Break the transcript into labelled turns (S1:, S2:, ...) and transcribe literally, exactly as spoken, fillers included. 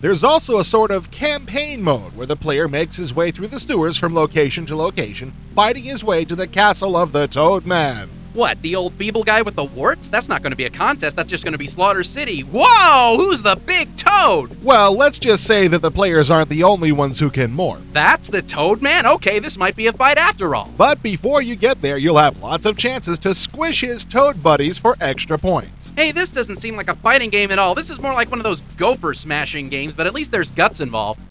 S1: There's also a sort of campaign mode where the player makes his way through the sewers from location to location, fighting his way to the castle of the Toad Man.
S2: What, the old feeble guy with the warts? That's not going to be a contest, that's just going to be Slaughter City. Whoa, who's the big toad?
S1: Well, let's just say that the players aren't the only ones who can morph.
S2: That's the Toad Man? Okay, this might be a fight after all.
S1: But before you get there, you'll have lots of chances to squish his toad buddies for extra points.
S2: Hey, this doesn't seem like a fighting game at all. This is more like one of those gopher smashing games, but at least there's guts involved.